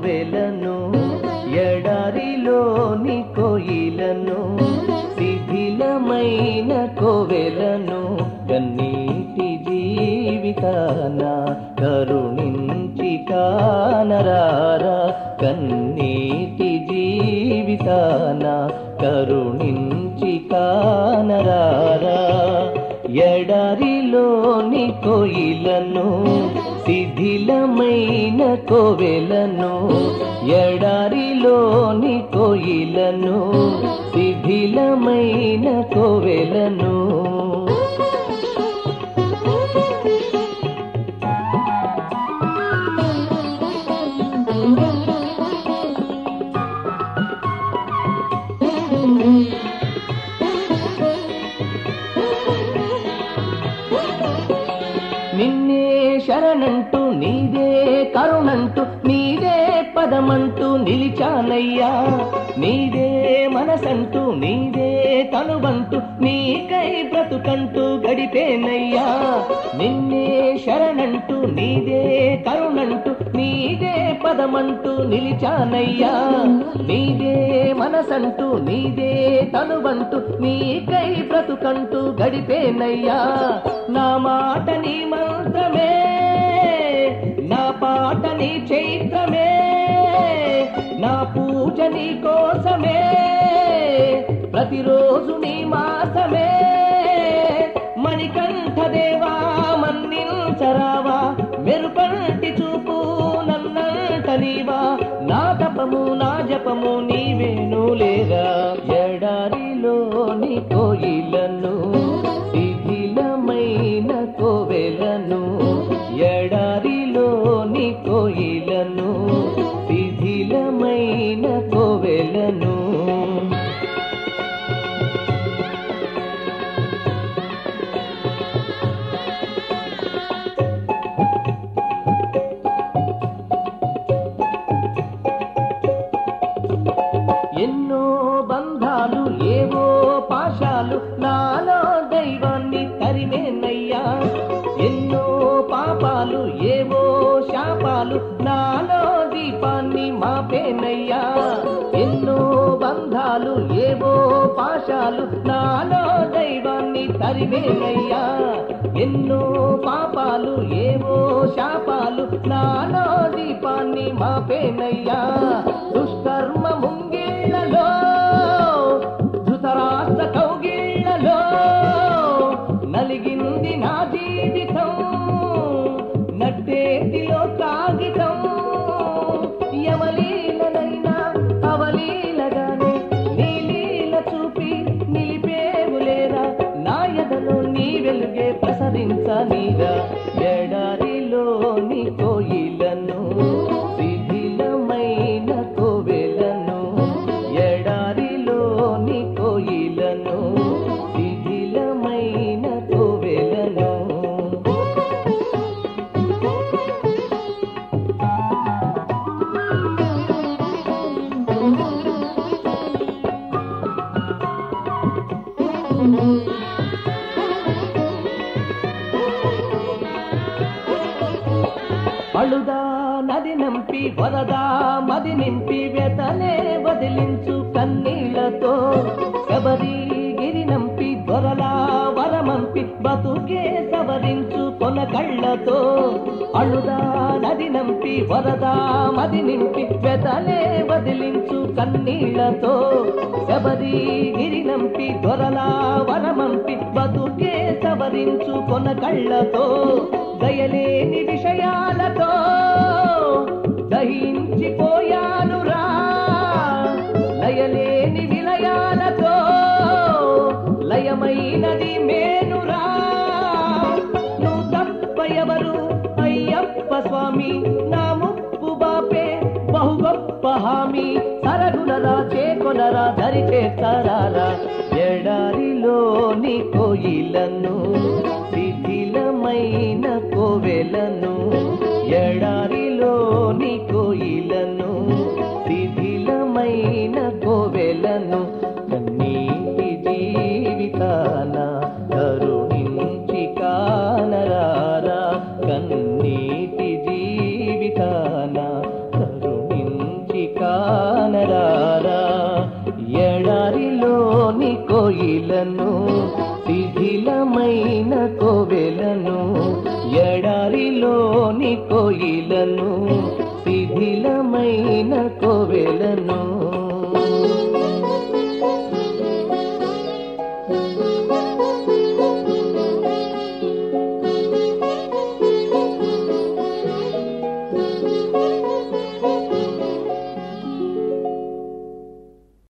కోవెలను ఎడారిలోని కోయిలను శిథిలమైన కోవెలను కన్నీటి జీవితాన కరుణించి కానరారా కన్నీటి జీవితాన కరుణించి కానరారా ఎడారిలోని కోయిలను శిథిలమైన కోవెలను ఎడారిలోని కోయిలను శిథిలమైన కోవెలను నిన్నే శరణంటూ నీదే కరుణంటూ నీదే పదమంటూ నిలిచానయ్యా నీదే మనసంటూ నీదే తనువంటూ నీకై బ్రతుకంటూ గడిపేనయ్యా నిన్నే శరణంటూ నీదే కరుణంటూ నీదే పదమంటూ నిలిచానయ్యా నీదే మనసంటూ నీదే తనువంటూ నీకై బ్రతుకంటూ గడిపేనయ్యా నా మాట నీ మంత్రమే నా పాట నీ చైత్రమే నా పూజ నీ కోసమే ప్రతిరోజు నీ మాసమే మణికంఠ దేవా మన్నించరావా మెరుపంటి చూపు నన్నంట నీవా నా తపము నా జపము నీవేను లేరా ఎడారిలోని కోయిలను శిథిలమైన కోవెలను ఎడారిలోని కోయిలను శిథిలమైన కోవెలను ఎన్నో బంధాలు ఏవో పాశాలు నాలో దైవాన్ని తరిమేనయ్యా ఎన్నో పాపాలు ఏవో శాపాలు నాలో దీపాన్ని మాపేనయ్యా ఎన్నో బంధాలు ఏవో పాశాలు నాలో దైవాన్ని తరిమేనయ్యా ఎన్నో పాపాలు ఏవో శాపాలు నాలో దీపాన్ని మాపేనయ్యా దుష్కర్మ ముంగిళ్లలో ధృతరాష్ట్ర కౌగిళ్లలో నలిగింది నా జీవితం నట్టేటిలో కాగితం యమలీలనైనా అవలీలగానే నీలీల చూపి నిలిపేవులేరా నా ఎదలో నీ వెలుగే ప్రసరించనీరా ఎడారిలోని కోయిలను శిథిలమైన కోవెలను ఎడారిలోని కోయిలను శిథిలమైన కోవెలను అಳುదా నది నంపి వరదా మది నింపి వెతలే వదిలించు కన్నీళ్లతో శబరిగిరి నంపి దొరలా వరమంపి బతుకే సవరించు కొన కళ్ళతో అಳುదా నది నంపి వరదా మది నింపి వెతలే వదిలించు కన్నీళ్లతో శబరిగిరి నంపి దొరలా వరమంపి బతుకే సవరించు కొన కళ్ళతో దయలేని విషయాలతో దహించిపోయానురా లయలేని విలయాలతో లయమైనది మేనురా నువ్వు తప్ప ఎవరు అయ్యప్ప స్వామి నా ముప్పు బాపే బహు గొప్ప హామీ సరగునరా చేకొనరా దరి చేస్తారా ఎడారిలోని కోయిలను శిథిలమైన కోవెలను ఎడారిలోని కోయిలను శిథిలమైన కోవెలను కన్నీటి జీవితాన కరుణించి కానరారా కన్నీటి జీవితాన కరుణించి కోయిలను శిథిలమైన కోవెలను ఎడారిలోని కోయిలను శిథిలమైన కోవెలను